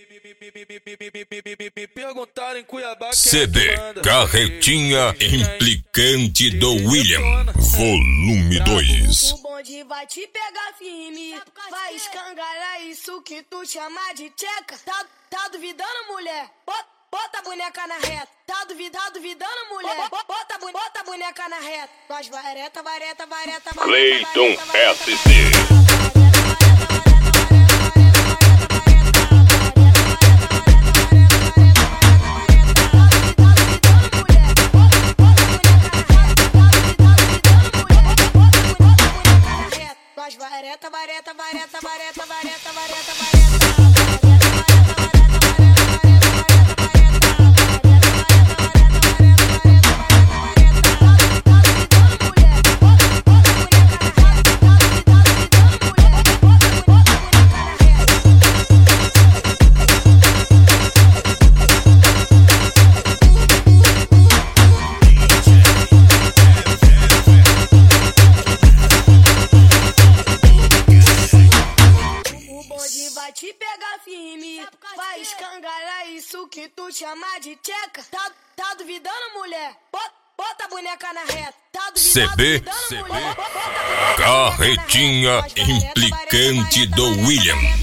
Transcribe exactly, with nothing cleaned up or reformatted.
Me perguntaram em Cuiabá quem C D é que manda. Carretinha Implicante do William, volume dois. O bonde vai te pegar firme, vai escangalhar isso que tu chama de tcheca. Tá, tá duvidando, mulher? Bota, bota a boneca na reta. Tá duvidando, duvidando, mulher? Bota, bota, bota a boneca na reta. Nós vareta, vareta, vareta, vareta. Cleiton S C. Vareta, vareta, vareta, vareta, vareta, vareta, vareta. Vai te pegar firme, vai escangalhar isso que tu chama de tcheca. Tá, tá duvidando, mulher? Bota, bota a boneca na reta. Tá C B duvidando, mulher? Bota, bota a boneca na reta. Carretinha Implicante do William.